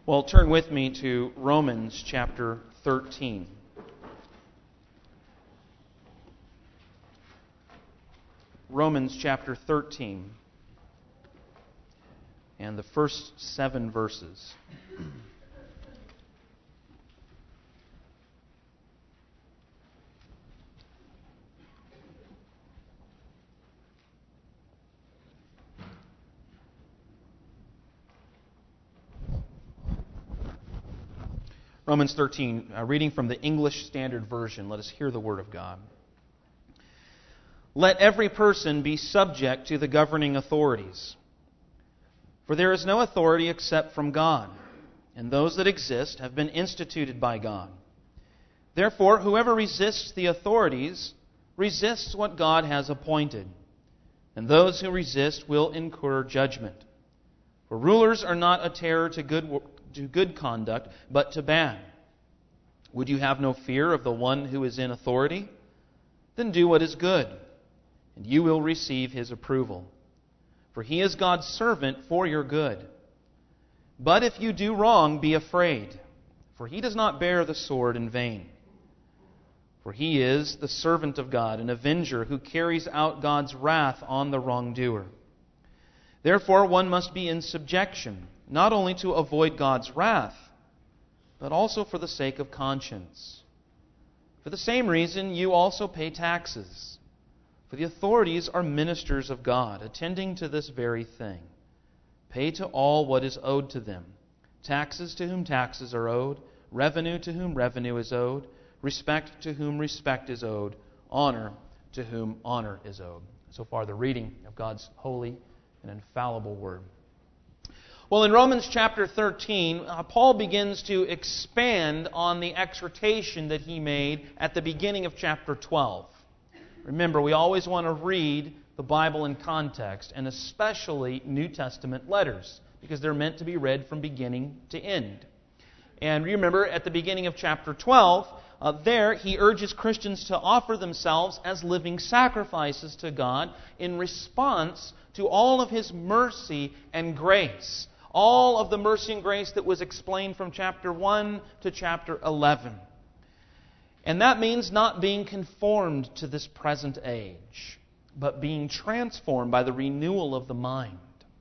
Well, turn with me to Romans chapter 13. Romans chapter 13 and the first 7 verses. Romans 13, reading from the English Standard Version. Let us hear the Word of God. Let every person be subject to the governing authorities. For there is no authority except from God, and those that exist have been instituted by God. Therefore, whoever resists the authorities resists what God has appointed, and those who resist will incur judgment. For rulers are not a terror to good conduct, but to bad. Would you have no fear of the one who is in authority? Then do what is good, and you will receive his approval. For he is God's servant for your good. But if you do wrong, be afraid, for he does not bear the sword in vain. For he is the servant of God, an avenger who carries out God's wrath on the wrongdoer. Therefore, one must be in subjection, not only to avoid God's wrath, but also for the sake of conscience. For the same reason, you also pay taxes. For the authorities are ministers of God, attending to this very thing. Pay to all what is owed to them. Taxes to whom taxes are owed, revenue to whom revenue is owed, respect to whom respect is owed, honor to whom honor is owed. So far, the reading of God's holy and infallible Word. Well, in Romans chapter 13, Paul begins to expand on the exhortation that he made at the beginning of chapter 12. Remember, we always want to read the Bible in context, and especially New Testament letters, because they're meant to be read from beginning to end. And remember, at the beginning of chapter 12, there he urges Christians to offer themselves as living sacrifices to God in response to all of His mercy and grace. All of the mercy and grace that was explained from chapter 1 to chapter 11. And that means not being conformed to this present age, but being transformed by the renewal of the mind.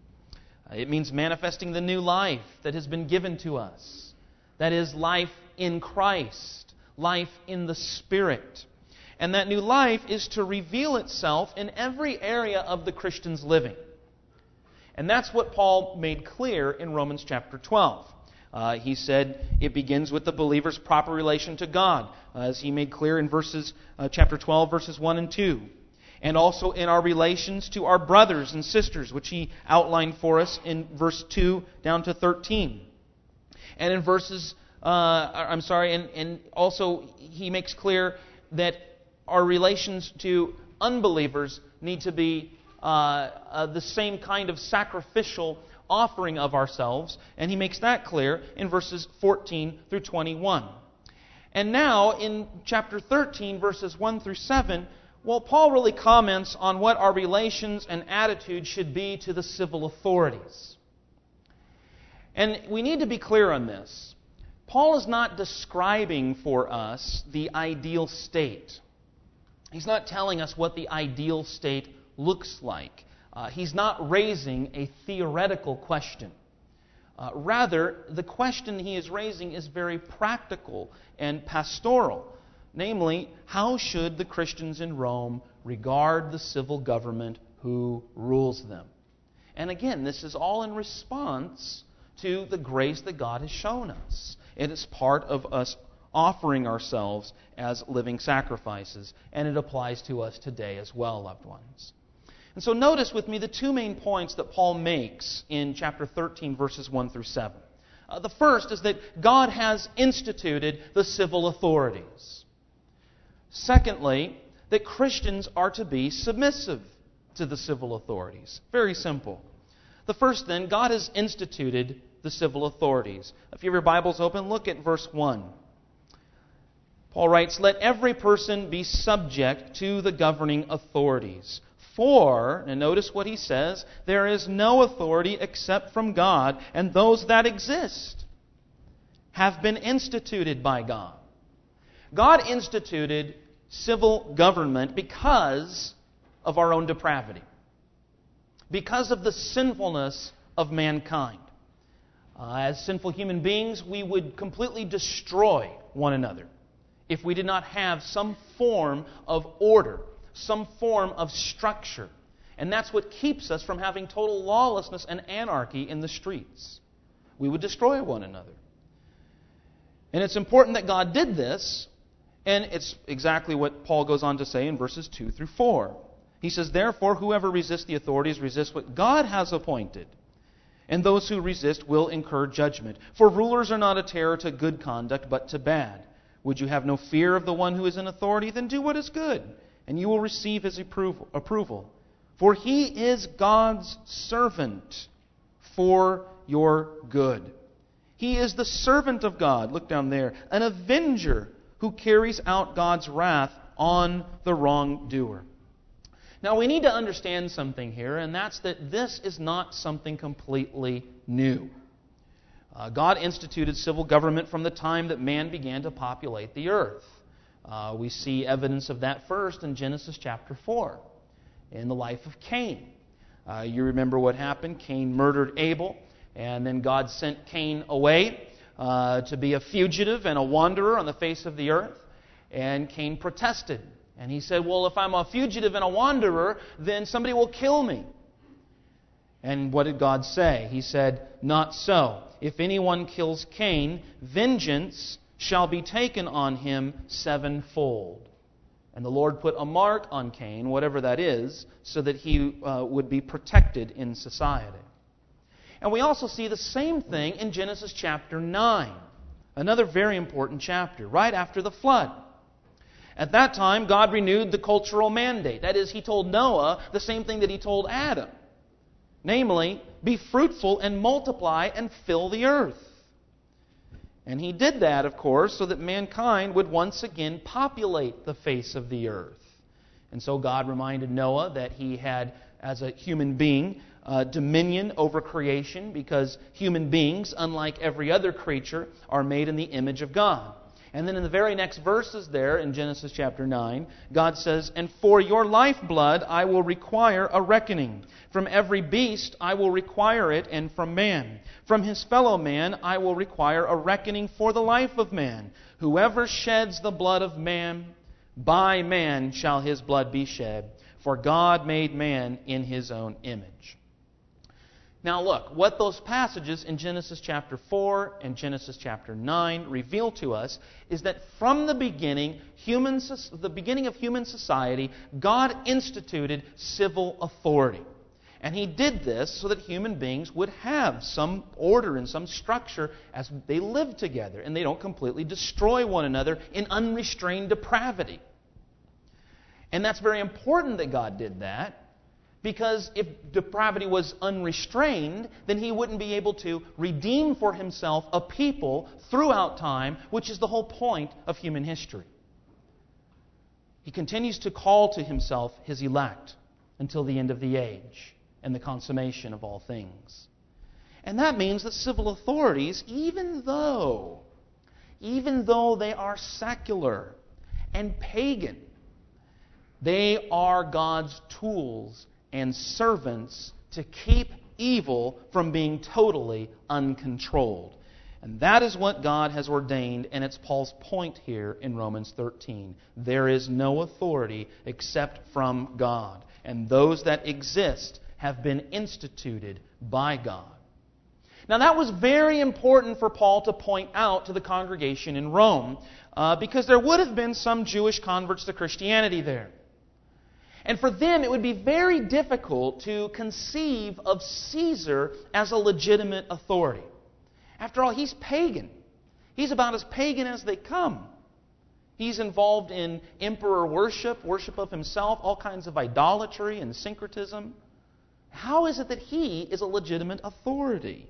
It means manifesting the new life that has been given to us. That is, life in Christ, life in the Spirit. And that new life is to reveal itself in every area of the Christian's living. And that's what Paul made clear in Romans chapter 12. He said it begins with the believer's proper relation to God, as he made clear in chapter 12, verses 1 and 2. And also in our relations to our brothers and sisters, which he outlined for us in verse 2 down to 13. And in and also he makes clear that our relations to unbelievers need to be the same kind of sacrificial offering of ourselves, and he makes that clear in verses 14 through 21. And now, in chapter 13, verses 1 through 7, well, Paul really comments on what our relations and attitude should be to the civil authorities. And we need to be clear on this. Paul is not describing for us the ideal state. He's not telling us what the ideal state looks like. He's not raising a theoretical question. Rather, the question he is raising is very practical and pastoral. Namely, how should the Christians in Rome regard the civil government who rules them? And again, this is all in response to the grace that God has shown us. It is part of us offering ourselves as living sacrifices, and it applies to us today as well, loved ones. And so notice with me the two main points that Paul makes in chapter 13, verses 1 through 7. The first is that God has instituted the civil authorities. Secondly, that Christians are to be submissive to the civil authorities. Very simple. The first then, God has instituted the civil authorities. If you have your Bibles open, look at verse 1. Paul writes, "Let every person be subject to the governing authorities. For," and notice what he says, "there is no authority except from God, and those that exist have been instituted by God. God instituted civil government because of our own depravity, because of the sinfulness of mankind. As sinful human beings, we would completely destroy one another if we did not have some form of order, some form of structure. And that's what keeps us from having total lawlessness and anarchy in the streets. We would destroy one another. And it's important that God did this, and it's exactly what Paul goes on to say in verses 2 through 4. He says, "Therefore, whoever resists the authorities resists what God has appointed, and those who resist will incur judgment. For rulers are not a terror to good conduct, but to bad. Would you have no fear of the one who is in authority? Then do what is good, and you will receive his approval. For he is God's servant for your good." He is the servant of God, look down there, an avenger who carries out God's wrath on the wrongdoer. Now we need to understand something here, and that's that this is not something completely new. God instituted civil government from the time that man began to populate the earth. We see evidence of that first in Genesis chapter 4, in the life of Cain. You remember what happened. Cain murdered Abel, and then God sent Cain away to be a fugitive and a wanderer on the face of the earth. And Cain protested. And he said, well, if I'm a fugitive and a wanderer, then somebody will kill me. And what did God say? He said, "Not so. If anyone kills Cain, vengeance shall be taken on him sevenfold." And the Lord put a mark on Cain, whatever that is, so that he would be protected in society. And we also see the same thing in Genesis chapter 9, another very important chapter, right after the flood. At that time, God renewed the cultural mandate. That is, He told Noah the same thing that He told Adam. Namely, be fruitful and multiply and fill the earth. And He did that, of course, so that mankind would once again populate the face of the earth. And so God reminded Noah that he had, as a human being, dominion over creation, because human beings, unlike every other creature, are made in the image of God. And then in the very next verses there in Genesis chapter 9, God says, "And for your lifeblood I will require a reckoning. From every beast I will require it, and from man. From his fellow man I will require a reckoning for the life of man. Whoever sheds the blood of man, by man shall his blood be shed. For God made man in His own image." Now look, what those passages in Genesis chapter 4 and Genesis chapter 9 reveal to us is that from the beginning of human society, God instituted civil authority. And He did this so that human beings would have some order and some structure as they live together, and they don't completely destroy one another in unrestrained depravity. And that's very important that God did that, because if depravity was unrestrained, then He wouldn't be able to redeem for Himself a people throughout time, which is the whole point of human history. He continues to call to Himself His elect until the end of the age and the consummation of all things. And that means that civil authorities, even though they are secular and pagan, they are God's tools and servants to keep evil from being totally uncontrolled. And that is what God has ordained, and it's Paul's point here in Romans 13. There is no authority except from God, and those that exist have been instituted by God. Now that was very important for Paul to point out to the congregation in Rome, because there would have been some Jewish converts to Christianity there. And for them, it would be very difficult to conceive of Caesar as a legitimate authority. After all, he's pagan. He's about as pagan as they come. He's involved in emperor worship of himself, all kinds of idolatry and syncretism. How is it that he is a legitimate authority?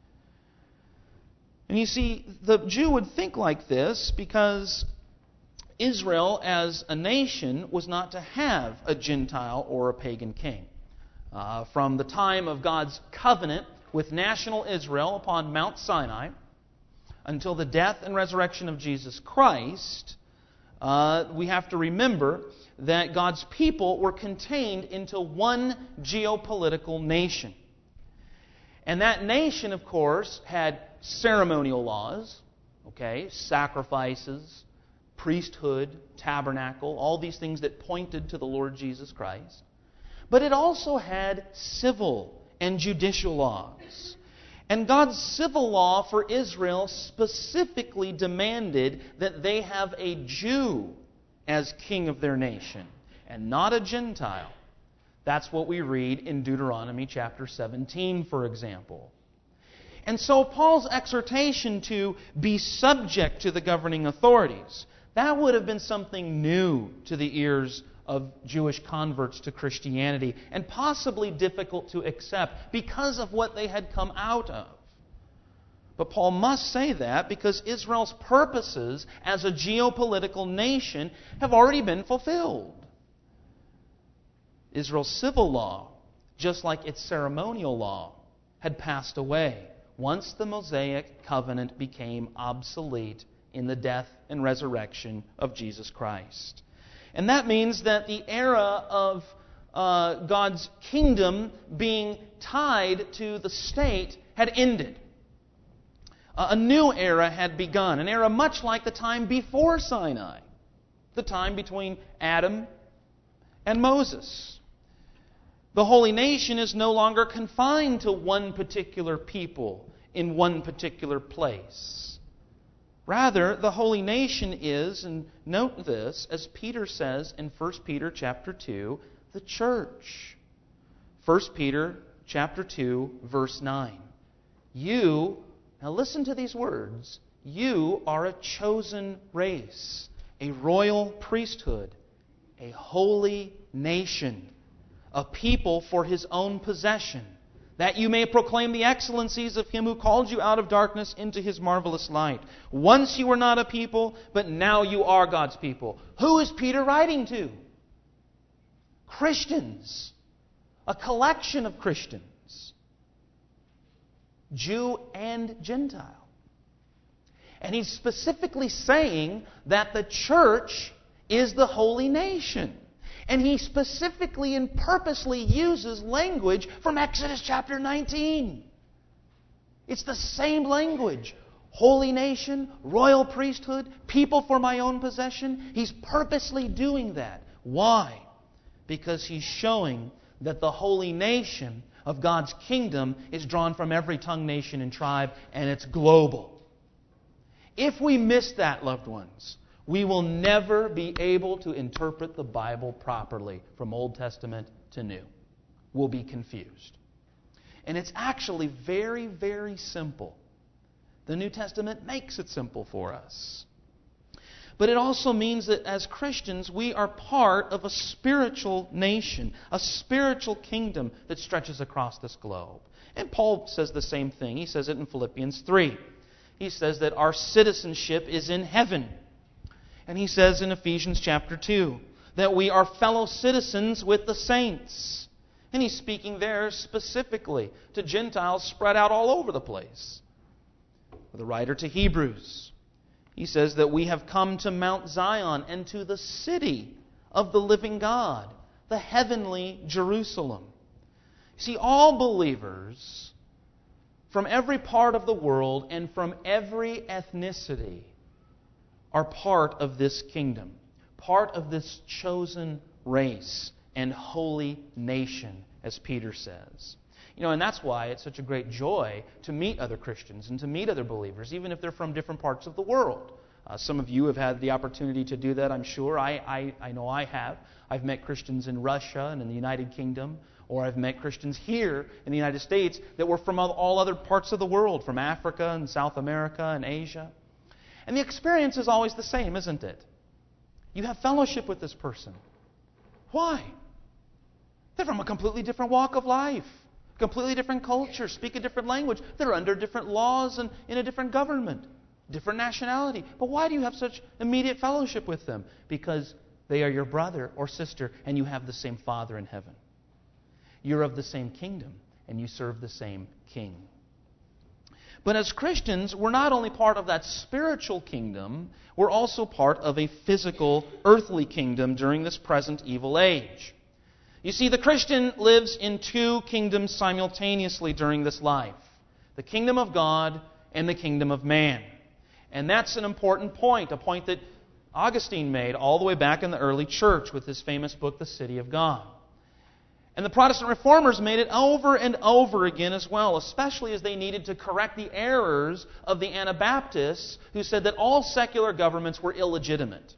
And you see, the Jew would think like this because Israel as a nation was not to have a Gentile or a pagan king. From the time of God's covenant with national Israel upon Mount Sinai, until the death and resurrection of Jesus Christ, we have to remember that God's people were contained into one geopolitical nation. And that nation, of course, had ceremonial laws, sacrifices, priesthood, tabernacle, all these things that pointed to the Lord Jesus Christ. But it also had civil and judicial laws. And God's civil law for Israel specifically demanded that they have a Jew as king of their nation, and not a Gentile. That's what we read in Deuteronomy chapter 17, for example. And so Paul's exhortation to be subject to the governing authorities, that would have been something new to the ears of Jewish converts to Christianity, and possibly difficult to accept because of what they had come out of. But Paul must say that because Israel's purposes as a geopolitical nation have already been fulfilled. Israel's civil law, just like its ceremonial law, had passed away once the Mosaic covenant became obsolete in the death and resurrection of Jesus Christ. And that means that the era of God's kingdom being tied to the state had ended. A new era had begun, an era much like the time before Sinai, the time between Adam and Moses. The holy nation is no longer confined to one particular people in one particular place. Rather, the holy nation is, and note this, as Peter says in 1 Peter chapter 2, the church. 1 Peter chapter 2, verse 9. Now listen to these words. You are a chosen race, a royal priesthood, a holy nation, a people for His own possession, that you may proclaim the excellencies of Him who called you out of darkness into His marvelous light. Once you were not a people, but now you are God's people. Who is Peter writing to? Christians. A collection of Christians. Jew and Gentile. And he's specifically saying that the church is the holy nation. And he specifically and purposely uses language from Exodus chapter 19. It's the same language. Holy nation, royal priesthood, people for my own possession. He's purposely doing that. Why? Because he's showing that the holy nation of God's kingdom is drawn from every tongue, nation, and tribe, and it's global. If we miss that, loved ones, we will never be able to interpret the Bible properly from Old Testament to New. We'll be confused. And it's actually very, very simple. The New Testament makes it simple for us. But it also means that as Christians, we are part of a spiritual nation, a spiritual kingdom that stretches across this globe. And Paul says the same thing. He says it in Philippians 3. He says that our citizenship is in heaven. And he says in Ephesians chapter 2 that we are fellow citizens with the saints. And he's speaking there specifically to Gentiles spread out all over the place. The writer to Hebrews, he says that we have come to Mount Zion and to the city of the living God, the heavenly Jerusalem. See, all believers from every part of the world and from every ethnicity are part of this kingdom, part of this chosen race and holy nation, as Peter says. And that's why it's such a great joy to meet other Christians and to meet other believers, even if they're from different parts of the world. Some of you have had the opportunity to do that, I'm sure. I know I have. I've met Christians in Russia and in the United Kingdom, or I've met Christians here in the United States that were from all other parts of the world, from Africa and South America and Asia. And the experience is always the same, isn't it? You have fellowship with this person. Why? They're from a completely different walk of life. Completely different culture, speak a different language. They're under different laws and in a different government, different nationality. But why do you have such immediate fellowship with them? Because they are your brother or sister and you have the same Father in heaven. You're of the same kingdom and you serve the same King. But as Christians, we're not only part of that spiritual kingdom, we're also part of a physical, earthly kingdom during this present evil age. You see, the Christian lives in two kingdoms simultaneously during this life: the kingdom of God and the kingdom of man. And that's an important point, a point that Augustine made all the way back in the early church with his famous book, The City of God. And the Protestant Reformers made it over and over again as well, especially as they needed to correct the errors of the Anabaptists who said that all secular governments were illegitimate.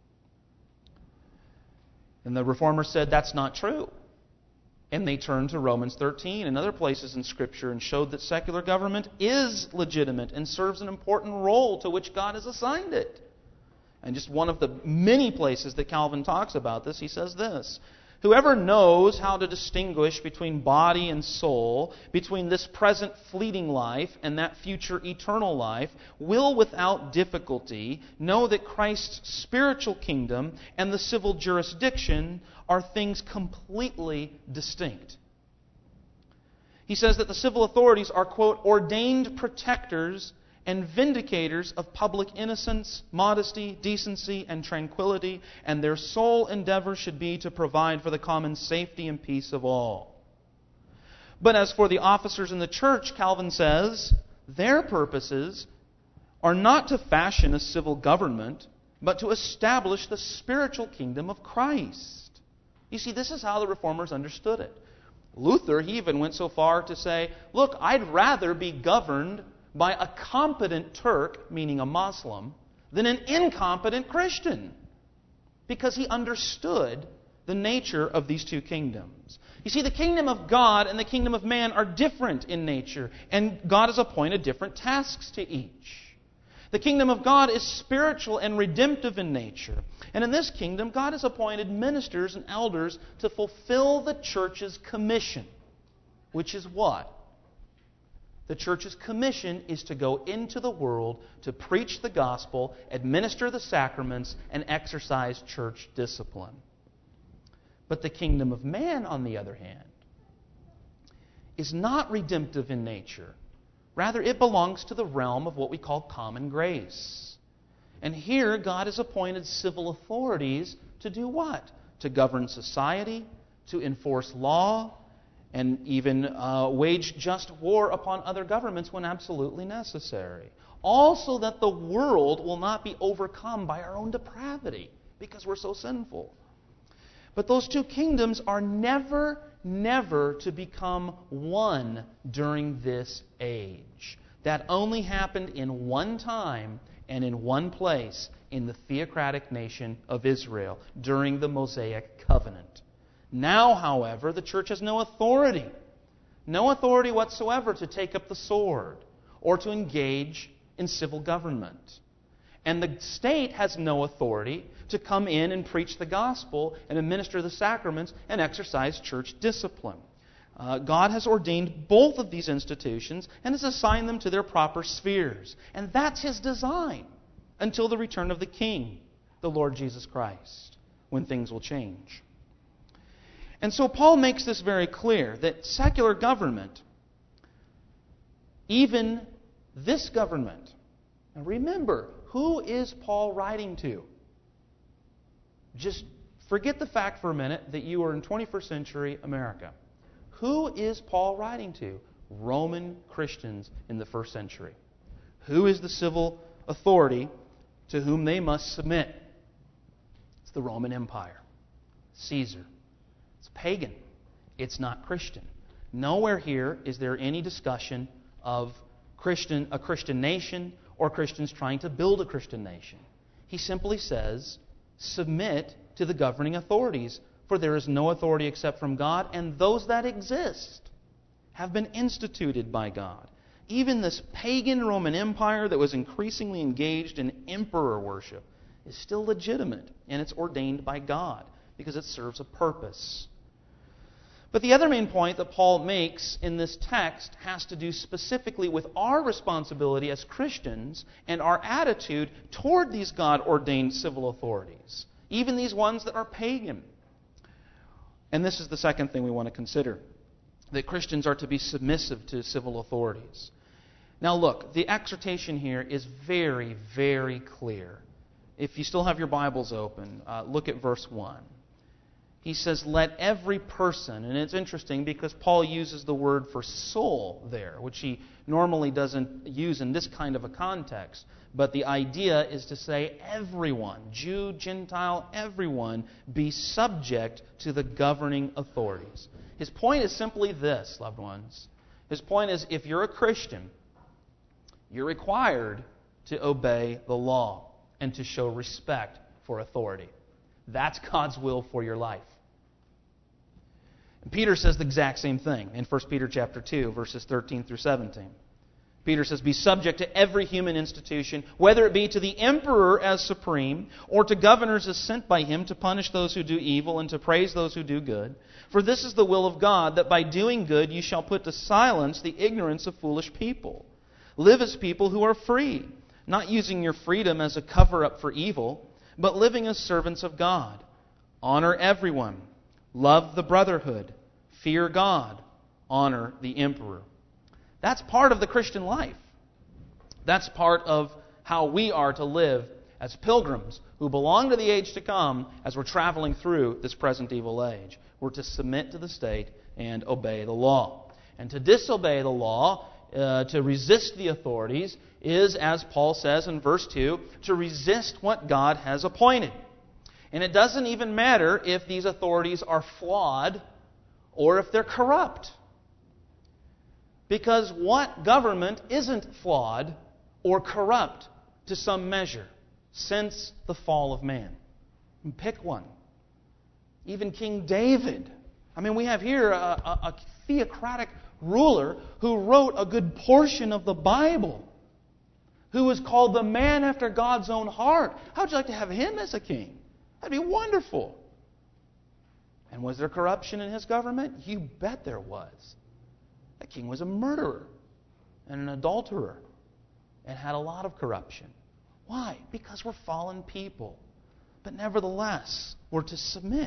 And the Reformers said that's not true. And they turned to Romans 13 and other places in Scripture and showed that secular government is legitimate and serves an important role to which God has assigned it. And just one of the many places that Calvin talks about this, he says this: "Whoever knows how to distinguish between body and soul, between this present fleeting life and that future eternal life, will without difficulty know that Christ's spiritual kingdom and the civil jurisdiction are things completely distinct." He says that the civil authorities are, quote, "ordained protectors and vindicators of public innocence, modesty, decency, and tranquility, and their sole endeavor should be to provide for the common safety and peace of all." But as for the officers in the church, Calvin says, their purposes are not to fashion a civil government, but to establish the spiritual kingdom of Christ. You see, this is how the Reformers understood it. Luther, he even went so far to say, look, I'd rather be governed by a competent Turk, meaning a Muslim, than an incompetent Christian, because he understood the nature of these two kingdoms. You see, the kingdom of God and the kingdom of man are different in nature, and God has appointed different tasks to each. The kingdom of God is spiritual and redemptive in nature. And in this kingdom, God has appointed ministers and elders to fulfill the church's commission, which is what? The church's commission is to go into the world to preach the gospel, administer the sacraments, and exercise church discipline. But the kingdom of man, on the other hand, is not redemptive in nature. Rather, it belongs to the realm of what we call common grace. And here, God has appointed civil authorities to do what? To govern society, to enforce law, and even wage just war upon other governments when absolutely necessary. Also that the world will not be overcome by our own depravity, because we're so sinful. But those two kingdoms are never to become one during this age. That only happened in one time and in one place in the theocratic nation of Israel during the Mosaic covenant. Now, however, the church has no authority whatsoever to take up the sword or to engage in civil government. And the state has no authority to come in and preach the gospel and administer the sacraments and exercise church discipline. God has ordained both of these institutions and has assigned them to their proper spheres. And that's His design until the return of the King, the Lord Jesus Christ, when things will change. And so Paul makes this very clear, that secular government, even this government, now remember, who is Paul writing to? Just forget the fact for a minute that you are in 21st century America. Who is Paul writing to? Roman Christians in the first century. Who is the civil authority to whom they must submit? It's the Roman Empire. Caesar. It's pagan. It's not Christian. Nowhere here is there any discussion of a Christian nation or Christians trying to build a Christian nation. He simply says, submit to the governing authorities, for there is no authority except from God, and those that exist have been instituted by God. Even this pagan Roman Empire that was increasingly engaged in emperor worship is still legitimate, and it's ordained by God because it serves a purpose. But the other main point that Paul makes in this text has to do specifically with our responsibility as Christians and our attitude toward these God-ordained civil authorities, even these ones that are pagan. And this is the second thing we want to consider, that Christians are to be submissive to civil authorities. Now look, the exhortation here is very, very clear. If you still have your Bibles open, look at verse 1. He says, let every person, and it's interesting because Paul uses the word for soul there, which he normally doesn't use in this kind of a context. But the idea is to say everyone, Jew, Gentile, everyone, be subject to the governing authorities. His point is simply this, loved ones. His point is, if you're a Christian, you're required to obey the law and to show respect for authority. That's God's will for your life. And Peter says the exact same thing in 1 Peter chapter 2, verses 13 through 17. Peter says, be subject to every human institution, whether it be to the emperor as supreme, or to governors as sent by him to punish those who do evil and to praise those who do good. For this is the will of God, that by doing good you shall put to silence the ignorance of foolish people. Live as people who are free, not using your freedom as a cover-up for evil, but living as servants of God. Honor everyone. Love the brotherhood. Fear God. Honor the emperor. That's part of the Christian life. That's part of how we are to live as pilgrims who belong to the age to come as we're traveling through this present evil age. We're to submit to the state and obey the law. And to disobey the law, to resist the authorities, is, as Paul says in verse 2, to resist what God has appointed. And it doesn't even matter if these authorities are flawed or if they're corrupt. Because what government isn't flawed or corrupt to some measure since the fall of man? Pick one. Even King David. I mean, we have here a theocratic ruler who wrote a good portion of the Bible, who was called the man after God's own heart. How would you like to have him as a king? That'd be wonderful. And was there corruption in his government? You bet there was. That king was a murderer and an adulterer and had a lot of corruption. Why? Because we're fallen people. But nevertheless, we're to submit.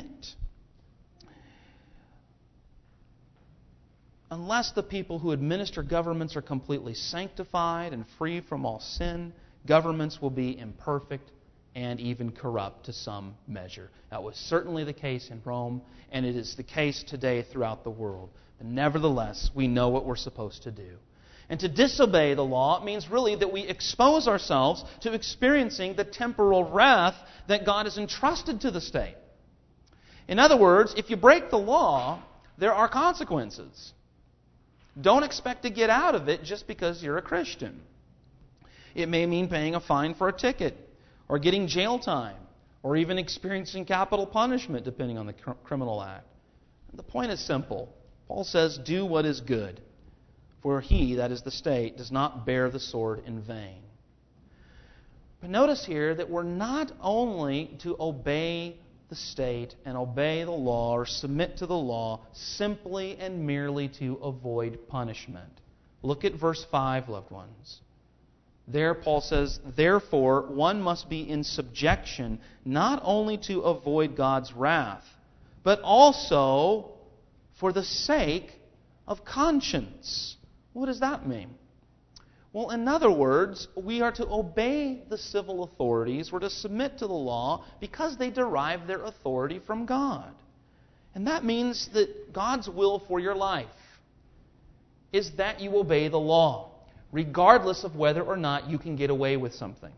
Unless the people who administer governments are completely sanctified and free from all sin, governments will be imperfect and even corrupt to some measure. That was certainly the case in Rome, and it is the case today throughout the world. But nevertheless, we know what we're supposed to do. And to disobey the law means really that we expose ourselves to experiencing the temporal wrath that God has entrusted to the state. In other words, if you break the law, there are consequences. Don't expect to get out of it just because you're a Christian. It may mean paying a fine for a ticket, or getting jail time, or even experiencing capital punishment, depending on the criminal act. The point is simple. Paul says, do what is good, for he, that is the state, does not bear the sword in vain. But notice here that we're not only to obey the state and obey the law or submit to the law simply and merely to avoid punishment. Look at verse 5, loved ones. There Paul says, therefore one must be in subjection not only to avoid God's wrath, but also for the sake of conscience. What does that mean? Well, in other words, we are to obey the civil authorities. We're to submit to the law because they derive their authority from God. And that means that God's will for your life is that you obey the law, regardless of whether or not you can get away with something.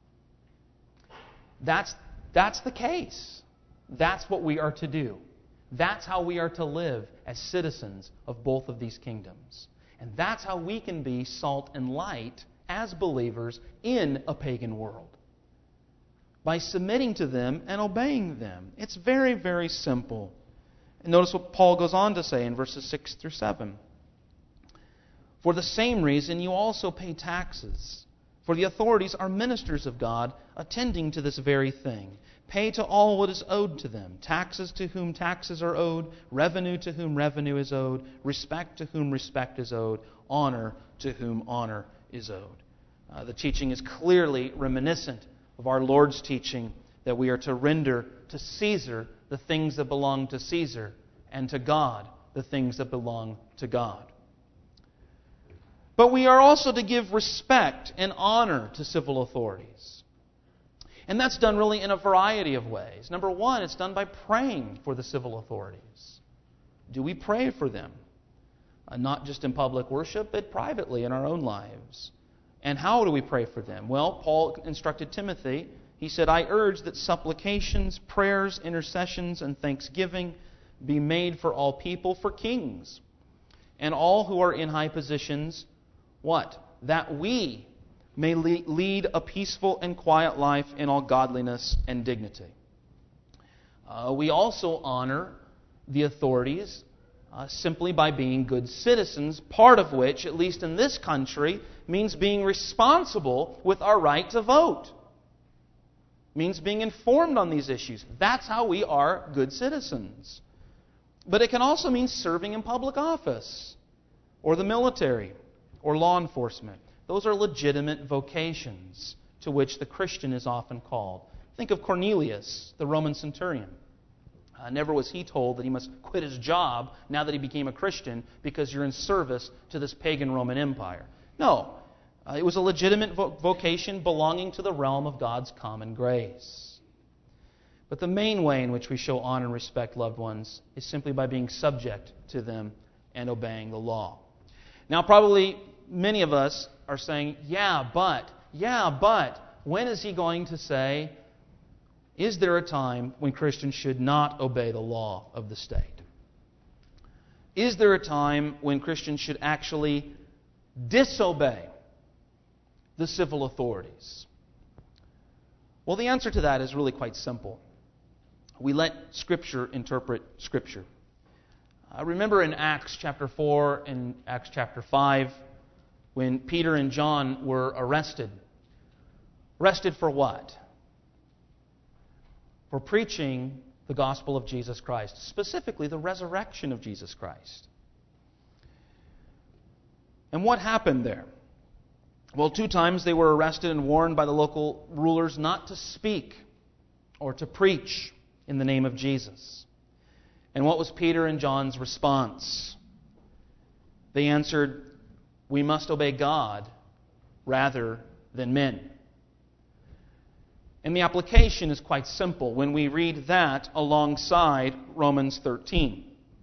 That's the case. That's what we are to do. That's how we are to live as citizens of both of these kingdoms. And that's how we can be salt and light as believers in a pagan world. By submitting to them and obeying them. It's very, very simple. And notice what Paul goes on to say in verses 6 through 7. For the same reason you also pay taxes. For the authorities are ministers of God, attending to this very thing. Pay to all what is owed to them. Taxes to whom taxes are owed. Revenue to whom revenue is owed. Respect to whom respect is owed. Honor to whom honor is owed. The teaching is clearly reminiscent of our Lord's teaching that we are to render to Caesar the things that belong to Caesar, and to God the things that belong to God. But we are also to give respect and honor to civil authorities. And that's done really in a variety of ways. Number one, it's done by praying for the civil authorities. Do we pray for them? Not just in public worship, but privately in our own lives. And how do we pray for them? Well, Paul instructed Timothy. He said, I urge that supplications, prayers, intercessions, and thanksgiving be made for all people, for kings, and all who are in high positions. What? That we may lead a peaceful and quiet life in all godliness and dignity. We also honor the authorities simply by being good citizens, part of which, at least in this country, means being responsible with our right to vote. Means being informed on these issues. That's how we are good citizens. But it can also mean serving in public office, or the military, or law enforcement. Those are legitimate vocations to which the Christian is often called. Think of Cornelius, the Roman centurion. Never was he told that he must quit his job now that he became a Christian because you're in service to this pagan Roman Empire. No, it was a legitimate vocation belonging to the realm of God's common grace. But the main way in which we show honor and respect loved ones is simply by being subject to them and obeying the law. Now, probably many of us are saying, yeah, but, when is he going to say, is there a time when Christians should not obey the law of the state? Is there a time when Christians should actually disobey the civil authorities? Well, the answer to that is really quite simple. We let Scripture interpret Scripture. Remember in Acts chapter 4 and Acts chapter 5 when Peter and John were arrested. Arrested for what? For preaching the gospel of Jesus Christ, specifically the resurrection of Jesus Christ. And what happened there? Well, 2 times they were arrested and warned by the local rulers not to speak or to preach in the name of Jesus. And what was Peter and John's response? They answered, we must obey God rather than men. And the application is quite simple when we read that alongside Romans 13.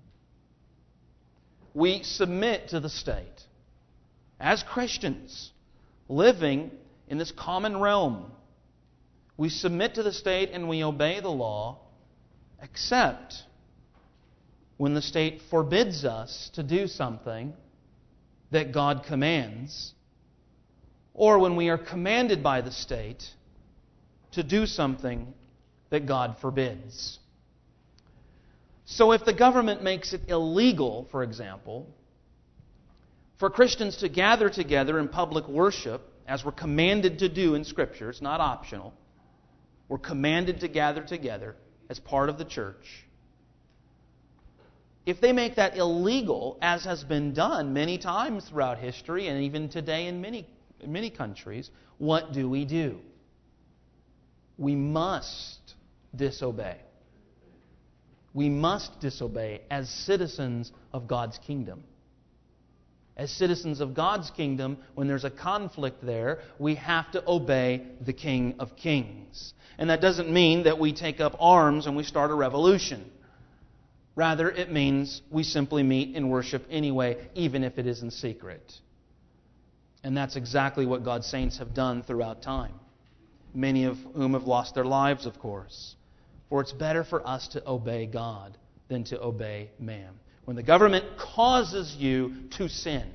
We submit to the state as Christians living in this common realm. We submit to the state and we obey the law, except when the state forbids us to do something that God commands, or when we are commanded by the state to do something that God forbids. So if the government makes it illegal, for example, for Christians to gather together in public worship, as we're commanded to do in Scripture, it's not optional, we're commanded to gather together as part of the church. If they make that illegal, as has been done many times throughout history and even today in many countries, what do? We must disobey. We must disobey as citizens of God's kingdom. As citizens of God's kingdom, when there's a conflict there, we have to obey the King of Kings. And that doesn't mean that we take up arms and we start a revolution. Rather, it means we simply meet and worship anyway, even if it is in secret. And that's exactly what God's saints have done throughout time. Many of whom have lost their lives, of course. For it's better for us to obey God than to obey man. When the government causes you to sin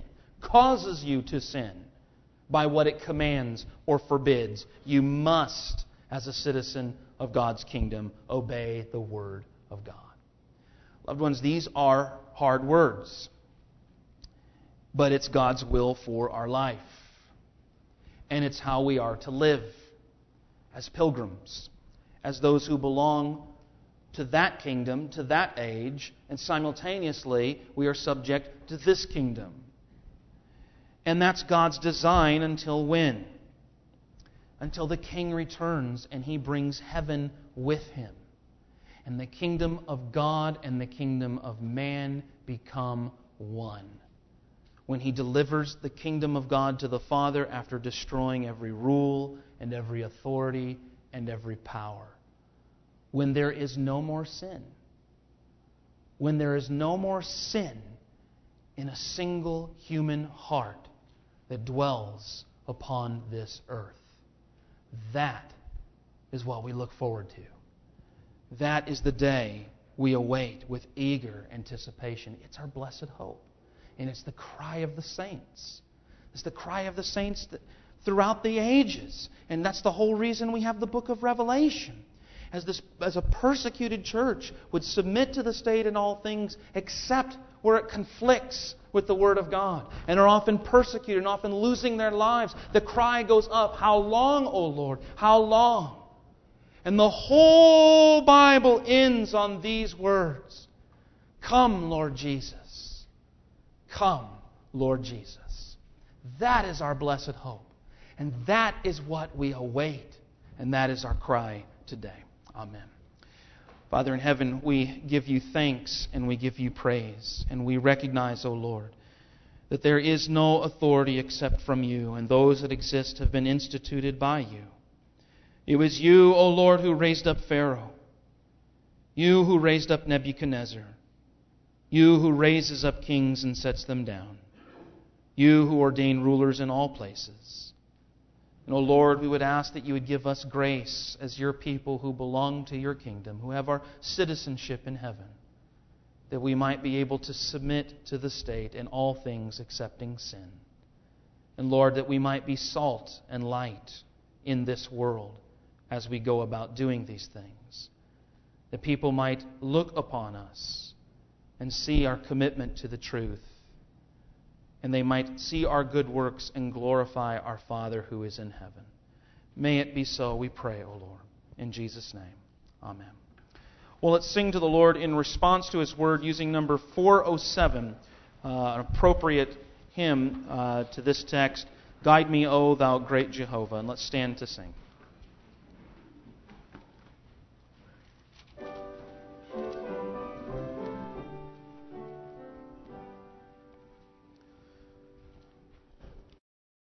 by what it commands or forbids, you must, as a citizen of God's kingdom, obey the Word of God. Loved ones, these are hard words, but it's God's will for our life. And it's how we are to live as pilgrims, as those who belong to that kingdom, to that age, and simultaneously we are subject to this kingdom. And that's God's design until when? Until the King returns and He brings heaven with Him. And the kingdom of God and the kingdom of man become one. when He delivers the kingdom of God to the Father after destroying every rule and every authority and every power. When there is no more sin. When there is no more sin in a single human heart that dwells upon this earth. That is what we look forward to. That is the day we await with eager anticipation. It's our blessed hope. And it's the cry of the saints. It's the cry of the saints throughout the ages. And that's the whole reason we have the book of Revelation. As a persecuted church would submit to the state in all things except where it conflicts with the Word of God, and are often persecuted and often losing their lives. The cry goes up, "How long, O Lord? How long?" And the whole Bible ends on these words. Come, Lord Jesus. Come, Lord Jesus. That is our blessed hope. And that is what we await. And that is our cry today. Amen. Father in heaven, we give You thanks and we give You praise. And we recognize, O Lord, that there is no authority except from You, and those that exist have been instituted by You. It was You, O Lord, who raised up Pharaoh. You who raised up Nebuchadnezzar. You who raises up kings and sets them down. You who ordain rulers in all places. And, O Lord, we would ask that You would give us grace as Your people who belong to Your kingdom, who have our citizenship in heaven, that we might be able to submit to the state in all things excepting sin. And, Lord, that we might be salt and light in this world as we go about doing these things. That people might look upon us and see our commitment to the truth. And they might see our good works and glorify our Father who is in heaven. May it be so, we pray, O Lord. In Jesus' name, amen. Well, let's sing to the Lord in response to His word using number 407, an appropriate hymn to this text, Guide Me, O Thou Great Jehovah. And let's stand to sing.